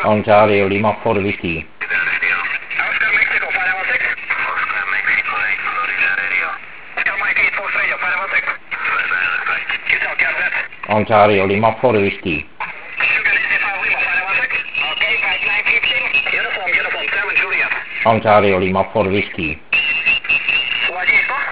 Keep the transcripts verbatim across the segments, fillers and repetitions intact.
Ontario Lima four Whiskey. Oscar Mexico, five one six. Oscar Mexico, eight Florida radio. Oscar Mike eight Fox radio, five one six. Houston, Carlet. Ontario Lima four Whiskey. Sugar Nancy five Lima, five one six. Okay, five nine fifteen. Uniform, uniform, seven Juliet. Ontario Lima four Whiskey. Владей сто?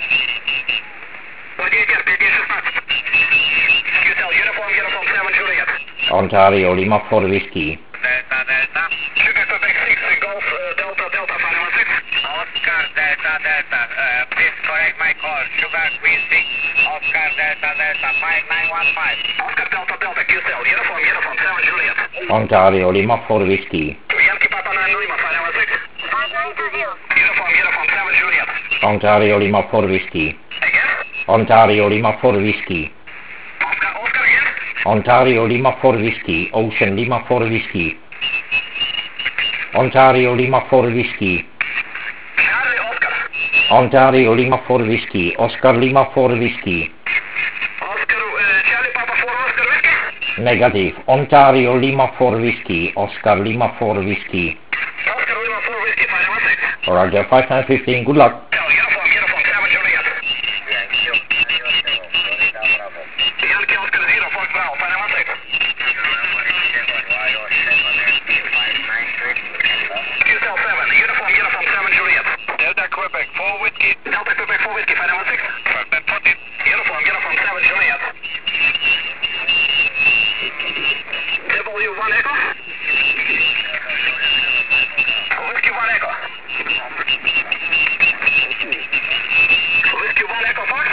Владей пять шестнадцать. Houston, uniform, uniform, seven Juliet. Ontario Lima four Whiskey. Delta, Delta. Sugar Quebec six, Golf, uh, Delta, Delta, five one six. Oscar, Delta, Delta. Uh, please correct my call. Sugar Queen six, Oscar, Delta, Delta, five nine one five. Oscar, Delta, Delta, Q C L, uniform, uniform, seven Juliet. Ontario Lima four Whiskey. Yankee Papa nine Lima, five one six. five nine two zero. Uniform, uniform, seven Juliet. Ontario Lima four Whiskey. Again? Ontario Lima four Whiskey. Oscar, Oscar again? Ontario Lima four Whiskey. Ocean Lima four Whiskey. Ontario Lima four Whiskey. Charlie, Oscar. Ontario Lima four Whiskey. Oscar Lima four Whiskey. Oscar, uh, Charlie Papa four, Oscar Whiskey? Negative. Ontario Lima four Whiskey. Oscar Lima four Whiskey. Oscar Lima four Whiskey, five one six. Roger five nine fifteen. Good luck. Uniform, uniform, seven Juliet. Yankee Oscar zero, Fox Bravo, five one six. Q C L seven, uniform, uniform, seven Juliet. Delta Quebec four Whiskey. Delta Quebec four Whiskey, five one six. fourteen. Uniform, uniform, seven Juliet. W one Echo. Whiskey one Echo. Whiskey one Echo Fox.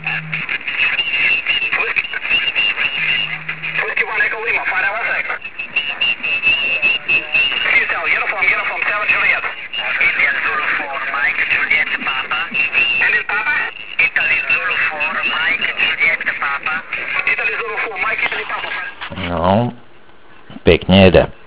Whiskey, Whiskey one Echo Lima, five one six. Q C L, uniform, uniform, seven Juliet. Indian Zulu four, Mike, Juliet, Papa. Indian Papa? Italy Zulu four, Mike, Juliet, Papa. Italy Zulu four, Mike, Italy Papa. No, pěkně jede.